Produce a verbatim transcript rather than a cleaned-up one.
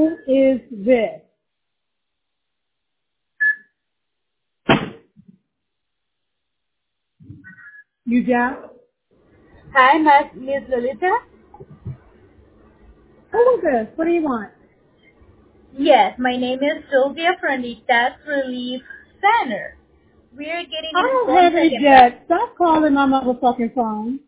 Who is this? You got? Hi, Miss Miss Lolita. Who is this? What do you want? Yes, my name is Sylvia from the Tax Relief Center. We're getting I don't informed have that it the yet. Stop calling my motherfucking phone.